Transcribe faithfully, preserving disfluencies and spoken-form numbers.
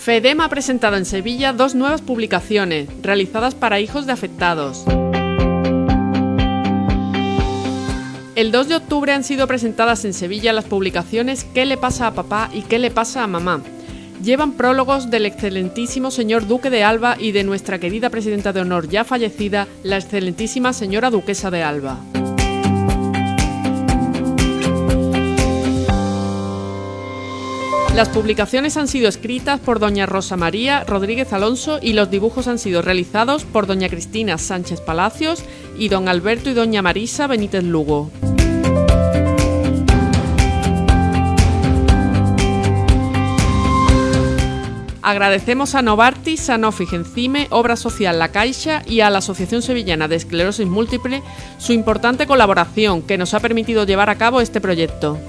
FEDEM ha presentado en Sevilla dos nuevas publicaciones, realizadas para hijos de afectados. El dos de octubre han sido presentadas en Sevilla las publicaciones ¿Qué le pasa a papá y qué le pasa a mamá? Llevan prólogos del excelentísimo señor Duque de Alba y de nuestra querida presidenta de honor ya fallecida, la excelentísima señora Duquesa de Alba. Las publicaciones han sido escritas por doña Rosa María Rodríguez Alonso y los dibujos han sido realizados por doña Cristina Sánchez Palacios y don Alberto y doña Marisa Benítez Lugo. Agradecemos a Novartis, Sanofi Gencime, Obra Social La Caixa y a la Asociación Sevillana de Esclerosis Múltiple su importante colaboración que nos ha permitido llevar a cabo este proyecto.